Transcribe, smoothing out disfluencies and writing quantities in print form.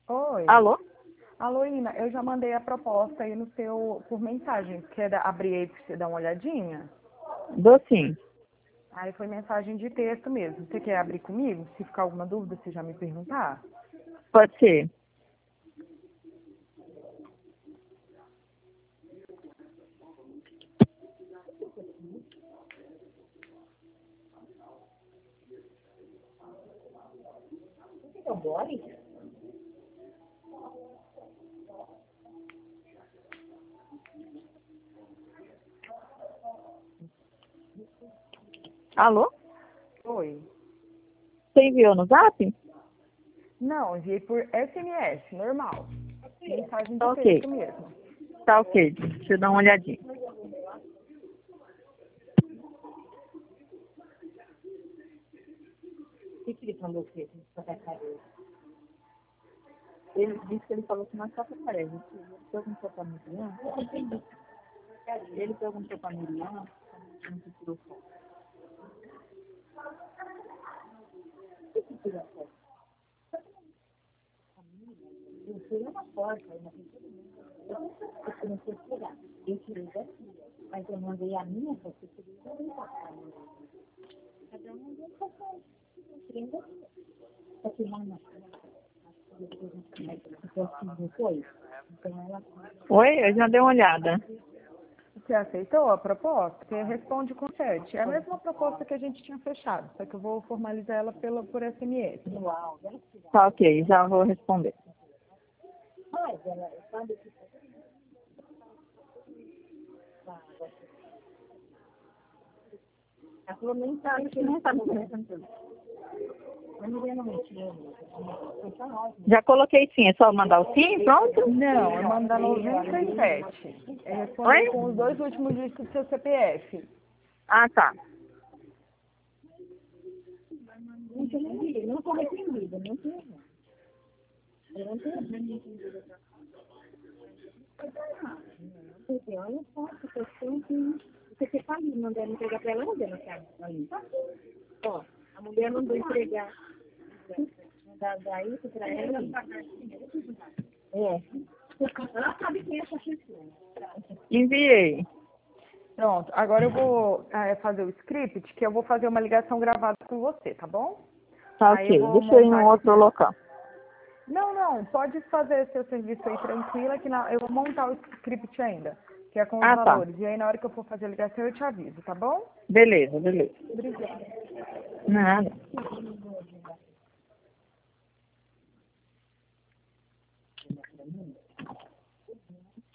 Oi. Alô? Alô, Ina, eu já mandei a proposta aí no seu, por mensagem. Quer abrir aí pra você dar uma olhadinha? Dou sim. Aí foi mensagem de texto mesmo. Você quer abrir comigo? Se ficar alguma dúvida, você já me perguntar? Pode ser. Alô? Oi. Você enviou no Zap? Não, enviei por SMS, normal. Mensagem de Tá ok. texto mesmo. Tá ok. Deixa eu dar uma olhadinha. O que ele falou que ele disse que ele falou que nós só aparece. Ele perguntou pra Miriam. Ele perguntou pra Miriam. Como que tirou foto. O que tirou foto? Eu tirei uma foto, eu comecei a tirar. Eu tirei daqui, mas eu mandei a minha foto, eu tirei daqui. Cada um mandou a foto. Eu tirei daqui. Só que lá na Oi, eu já dei uma olhada. Você aceitou a proposta? Porque responde com chat. É a mesma proposta que a gente tinha fechado, só que eu vou formalizar ela por SMS. Tá ok, já vou responder. Ela falou nem sabe que não sabe conversando. Já coloquei sim, é só mandar o sim, pronto? Não, é mandar 97. É responder Oi? com os dois últimos dígitos do seu CPF. Ah, tá. Você tá ali, mandando entregar pra ela, mandando ali. Ó, a mulher mandou entregar. Mandar isso pra ela. É. Ela sabe quem é essa pessoa. Enviei. Pronto, agora eu vou fazer o script, que eu vou fazer uma ligação gravada com você, tá bom? Tá Aí eu ok. vou Deixa eu ir montar em aqui. outro local. Não, pode fazer seu serviço aí tranquila, que eu vou montar o script ainda, que é com os Ah, tá. valores. E aí na hora que eu for fazer a ligação eu te aviso, tá bom? Beleza, beleza. Obrigada. Nada.